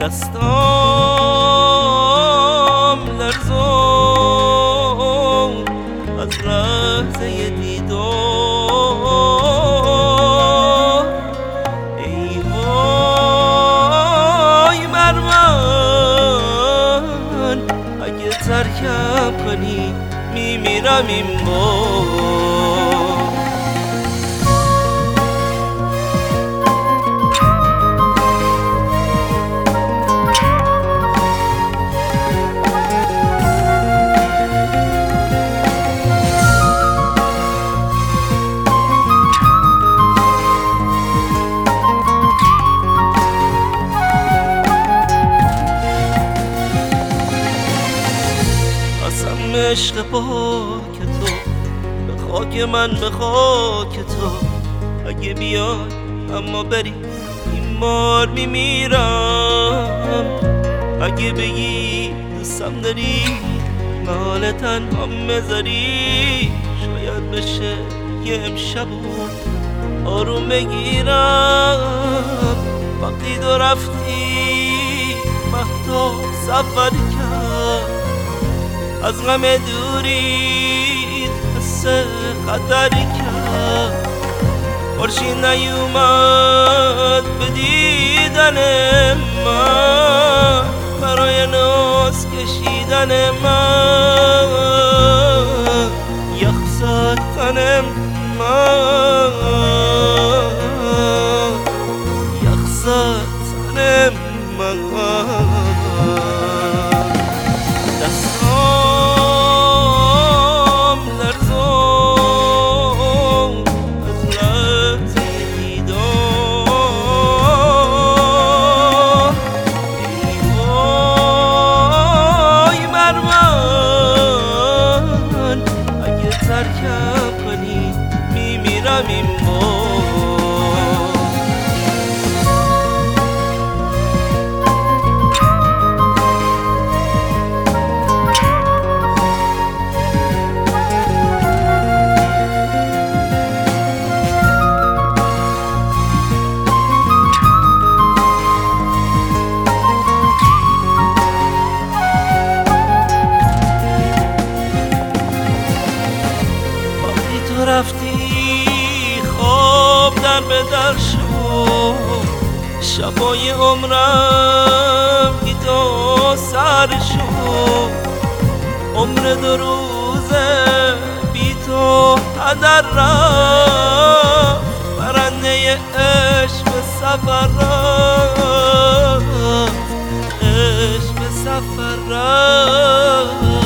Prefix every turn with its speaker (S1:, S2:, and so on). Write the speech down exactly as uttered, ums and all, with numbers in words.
S1: دستام لرزون از لحظه دیدار. ای وای بر من اگه ترکم کنی میمیرم این بار. عشق پاک تو به خاک من، به خاک تو اگه بیای اما بری این بار میمیرم. اگه بگی دوستم داری مال تنهام بذاری شاید بشه یه امشب آروم بگیرم. وقتی تو رفتی مهتاب سفر کرد از غم دوریت حس خطری کرد. خورشید نیومد به دیدن من برای ناز کشیدن من. یخ زد تن من، یخ زد تن من. ترکم کنی میمیرم این بار. رفتی خواب در به در شد، شبای عمرم بی تو سر شد. عمر دو روزه بی تو هدر رفت، برنده عشق به سفر رفت، عشق به سفر رفت.